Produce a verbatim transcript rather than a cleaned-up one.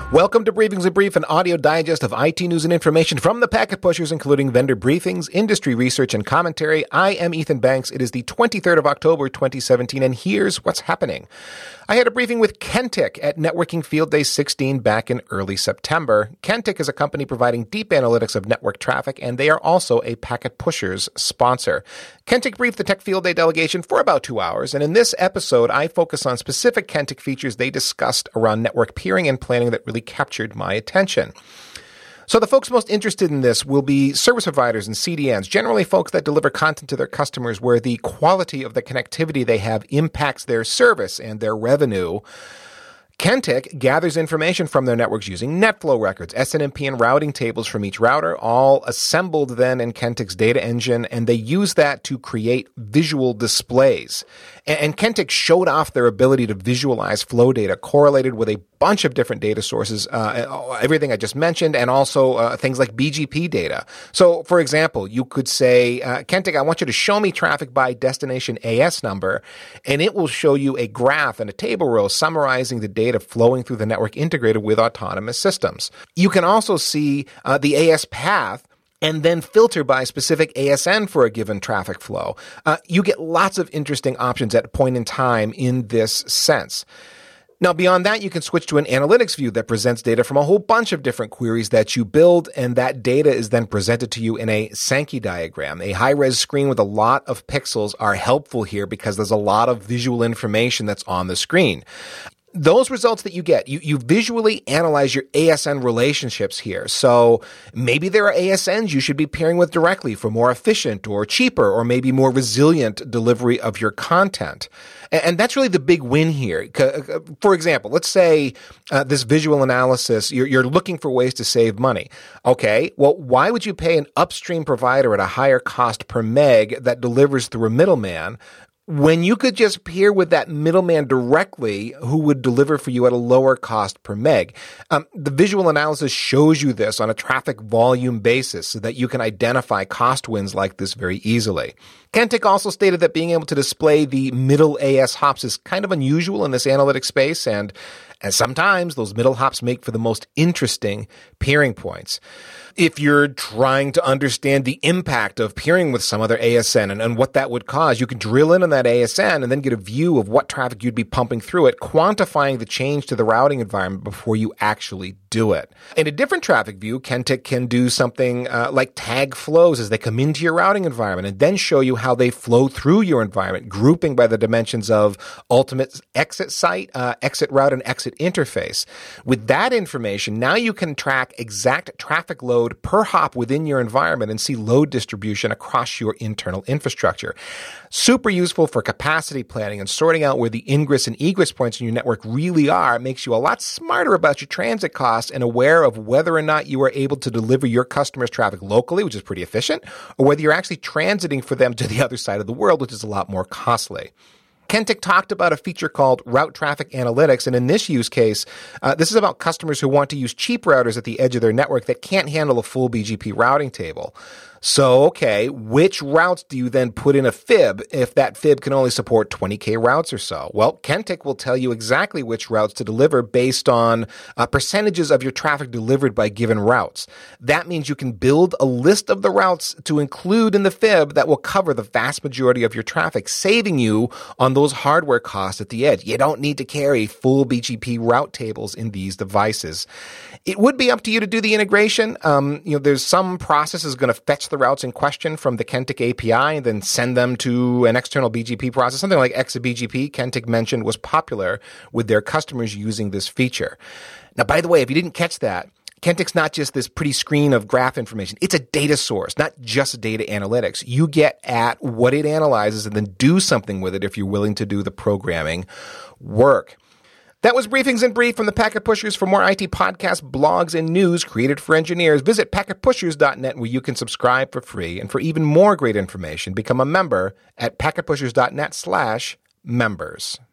Welcome to Briefings and Brief, an audio digest of I T news and information from the Packet Pushers, including vendor briefings, industry research, and commentary. I am Ethan Banks. It is the twenty-third of October, twenty seventeen, and here's what's happening. I had a briefing with Kentik at Networking Field Day sixteen back in early September. Kentik is a company providing deep analytics of network traffic, and they are also a Packet Pushers sponsor. Kentik briefed the Tech Field Day delegation for about two hours, and in this episode, I focus on specific Kentik features they discussed around network peering and planning that really captured my attention. So the folks most interested in this will be service providers and C D Ns, generally folks that deliver content to their customers where the quality of the connectivity they have impacts their service and their revenue. Kentik gathers information from their networks using NetFlow records, S N M P, and routing tables from each router, all assembled then in Kentik's data engine, and they use that to create visual displays. And, and Kentik showed off their ability to visualize flow data correlated with a bunch of different data sources, uh, everything I just mentioned, and also uh, things like B G P data. So, for example, you could say, uh, Kentik, I want you to show me traffic by destination A S number, and it will show you a graph and a table row summarizing the data flowing through the network integrated with autonomous systems. You can also see uh, the A S path and then filter by specific A S N for a given traffic flow. Uh, you get lots of interesting options at a point in time in this sense. Now, beyond that, you can switch to an analytics view that presents data from a whole bunch of different queries that you build, and that data is then presented to you in a Sankey diagram. A high-res screen with a lot of pixels are helpful here because there's a lot of visual information that's on the screen. Those results that you get, you, you visually analyze your A S N relationships here. So maybe there are A S Ns you should be pairing with directly for more efficient or cheaper or maybe more resilient delivery of your content. And, and that's really the big win here. For example, let's say uh, this visual analysis, you're, you're looking for ways to save money. Okay, well, why would you pay an upstream provider at a higher cost per meg that delivers through a middleman when you could just peer with that middleman directly who would deliver for you at a lower cost per meg? Um, the visual analysis shows you this on a traffic volume basis so that you can identify cost wins like this very easily. Kentik also stated that being able to display the middle A S hops is kind of unusual in this analytic space, and, and sometimes those middle hops make for the most interesting peering points. If you're trying to understand the impact of peering with some other A S N and, and what that would cause, you can drill in on that A S N and then get a view of what traffic you'd be pumping through it, quantifying the change to the routing environment before you actually do it. In a different traffic view, Kentik can do something uh, like tag flows as they come into your routing environment and then show you how they flow through your environment, grouping by the dimensions of ultimate exit site, uh, exit route, and exit interface. With that information, now you can track exact traffic load per hop within your environment and see load distribution across your internal infrastructure. Super useful for capacity planning and sorting out where the ingress and egress points in your network really are. It makes you a lot smarter about your transit costs and aware of whether or not you are able to deliver your customers' traffic locally, which is pretty efficient, or whether you're actually transiting for them to the other side of the world, which is a lot more costly. Kentik talked about a feature called Route Traffic Analytics, and in this use case, uh, this is about customers who want to use cheap routers at the edge of their network that can't handle a full B G P routing table. So, okay, which routes do you then put in a fib if that fib can only support twenty K routes or so? Well, Kentik will tell you exactly which routes to deliver based on uh, percentages of your traffic delivered by given routes. That means you can build a list of the routes to include in the fib that will cover the vast majority of your traffic, saving you on those hardware costs at the edge. You don't need to carry full B G P route tables in these devices. It would be up to you to do the integration. Um, you know, there's some process is going to fetch the routes in question from the Kentik A P I and then send them to an external B G P process. Something like ExaBGP, Kentik mentioned, was popular with their customers using this feature. Now, by the way, if you didn't catch that, Kentik's not just this pretty screen of graph information. It's a data source, not just data analytics. You get at what it analyzes and then do something with it if you're willing to do the programming work. That was Briefings in Brief from the Packet Pushers. For more I T podcasts, blogs, and news created for engineers, visit packet pushers dot net where you can subscribe for free. And for even more great information, become a member at packet pushers dot net slash members.